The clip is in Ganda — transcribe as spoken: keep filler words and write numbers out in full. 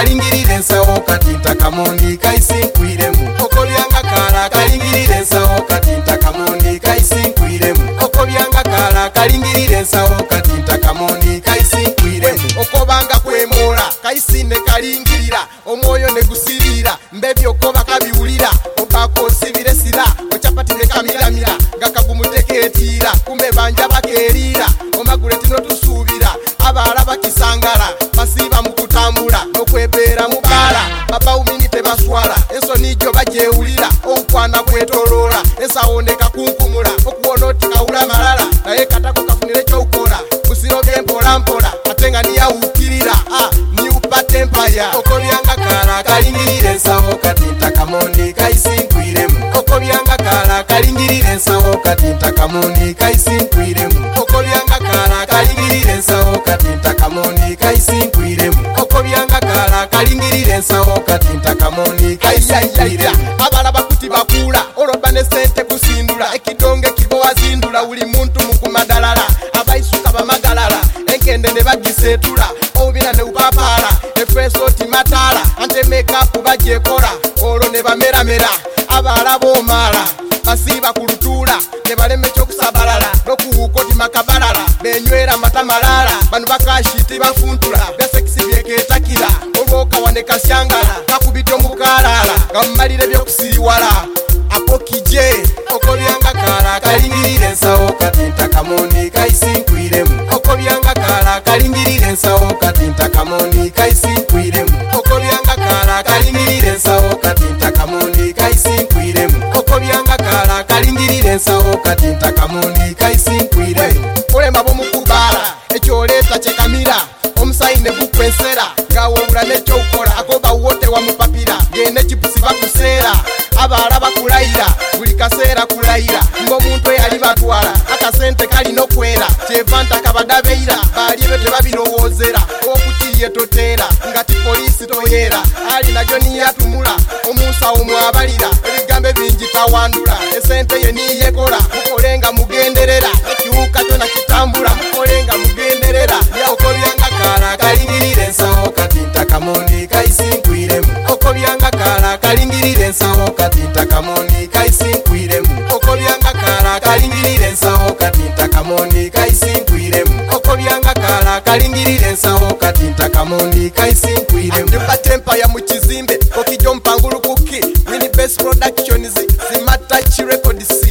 kalingirire ensawo kati ntakamondi kaisinkwiremu okobyanga kala kalingirire ensawo kati ntakamondi kaisinkwiremu okobyanga kala kalingirire ensawo kati ntakamondi kaisinkwiremu okobanga kwemola kaisine kalingirira omwoyo ne gusirira mbebyo okoba kabiwulira okakosibire sira ochapatire kamiramira ngakagumuteketira kumbe banja bakerira omagule tino tusuubira abala bakisangala basiba mu kutambula n'okwebeera mu bala babawumini tebaswala ensoni gyo bagyewulira okwana kwetoloola ensawoneka kunkumula okuwona oti kawula malala naye katako kafunire ekyokukola musiroge mpola mpola ate nga niyawukirira new patempaya okobyanga kala kalingirire ensawo kati ntakamondi kaisinkwiremu okobyanga kala kalingirire ensawo kati ntakamondi kaisinkwiremu okobyanga kala kalingirire ensawo kati ntakamondi kaisinkwiremu okobyanga kala kalingirire ensawo kati ntakamondi kaisinkwiremu abalaba kuti bakula oloba ne sente kusindula ekidonge kibowazindula buli muntu mukumadalala abaisuka bamagalala enkende ne bagisetula obira ne upapala efresoti matala ante makeup bagyekola olo ne bameramera abala bomala basiba kulutula ne baleme kyokusabalala nokuwukoti makabalala benywera matamalala banu bakashiti bafuntula byasekisi byeketakira olwoka wane kasyangala kakubityo mukalala gamumalire byokusiriwala apokije okobyanga kala kalingirire ensawo kati ntakamondi kaisinkwiremu okobyanga kala kalingirire ensawo kati ntakamondi kaisinkwiremu okobyanga kala kalingirire ensawo kati ntakamondi kaisinkwiremu okobyanga kala kalingirire ensawo kati ntakamondi kaisinkwiremu olema bomukubala ekyoleta kyekamira omusaine gukwensera ngawobula nekyoukola agoba wote wamupapira gene kipusi bakuseera abala bakulayira buli kaseera kulayira ng'omuntu eyali batwala akasente kalina okwera kyevanta kabadabeira bali ebyo tebabirowoozera okutiye toteera nga ti poliisi toyeera ali nagyo niyatumula omusawo mwabalira ebigambo ebingi tawandula esente ye niyekola mukolenga mugenderera ekiwuka kyona kitambula mukolenga mugenderera okobyanga kala kalingirire ensawo kati ntakamondi kaisinkwiremu okobyanga kala kalingirire ensawo kati ntakamondi kaisinkwiremu okobyanga kala kalingirire ensawo kati ntakamondi kaisinkwiremu okobyanga kala kalingirire ensawo kati ntakamondi kaisinkwiremu ndipatempa ya mukizimbe okijo mpangulukuki wini best productions zimatachi records